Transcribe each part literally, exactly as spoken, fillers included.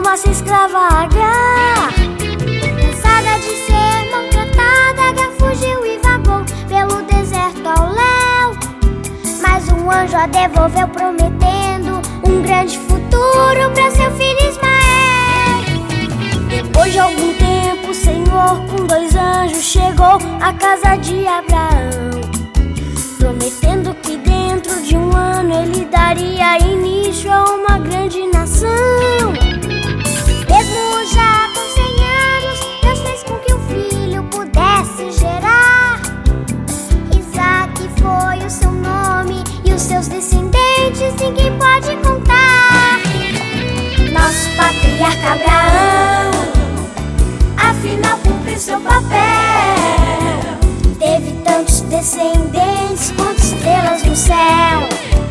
uma se escrava Agar. Cansada de ser maltratada, Agar fugiu e vagou pelo deserto ao léu. Mas um anjo a devolveu, prometendo um grande futuro para seu filho Ismael. Depois de algum tempo, o Senhor com dois anjos chegou à casa de Abraão, prometendo que dentro de um ano ele daria início a uma grande nação. Mesmo já com cem anos, Deus fez com que o filho pudesse gerar. Isaac foi o seu nome e os seus descendentes ninguém pode contar. Nosso patriarca Abraão, afinal cumpriu seu papel. Teve tantos descendentes quanto estrelas no céu.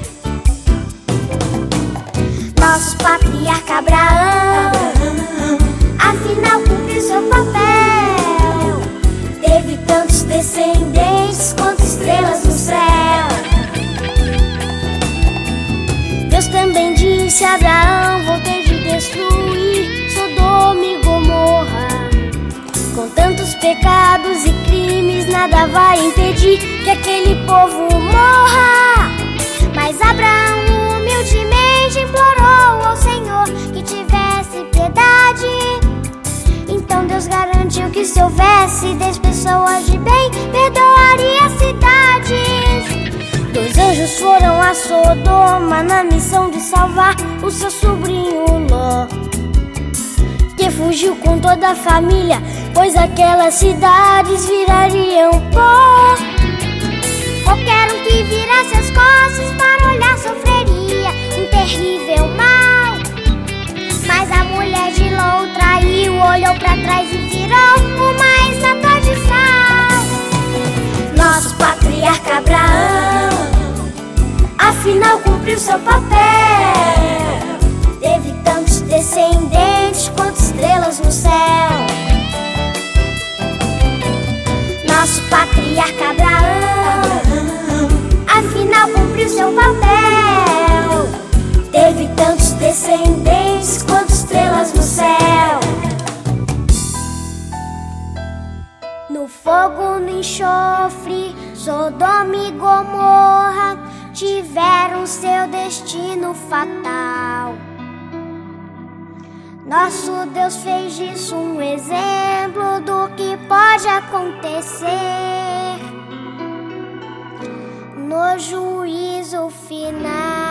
Nosso patriarca Abraão, afinal cumpriu seu papel. Teve tantos descendentes quanto estrelas no céu. Deus também disse a Abraão: vou ter de destruir Sodoma e Gomorra. Com tantos pecados e crimes, nada vai impedir que aquele povo morra. Mas Abraão humildemente implorou ao Senhor que tivesse piedade. Então Deus garantiu que se houvesse dez pessoas de bem, perdoaria as cidades. Dois anjos foram a Sodoma na missão de salvar o seu sobrinho Ló, que fugiu com toda a família, pois aquelas cidades virariam pó. Qualquer um que virasse as costas para olhar sofreria um terrível mal. Mas a mulher de Ló o traiu, olhou para trás e virou uma estátua de sal. Nosso patriarca Abraão, afinal cumpriu seu papel. Teve tantos descendentes quanto estrelas no céu. Nosso patriarca Abraão, afinal cumpriu seu papel. Teve tantos descendentes quanto estrelas no céu. No fogo, no enxofre, Sodoma e Gomorra tiveram seu destino fatal. Nosso Deus fez disso um exemplo do que pode acontecer no juízo final.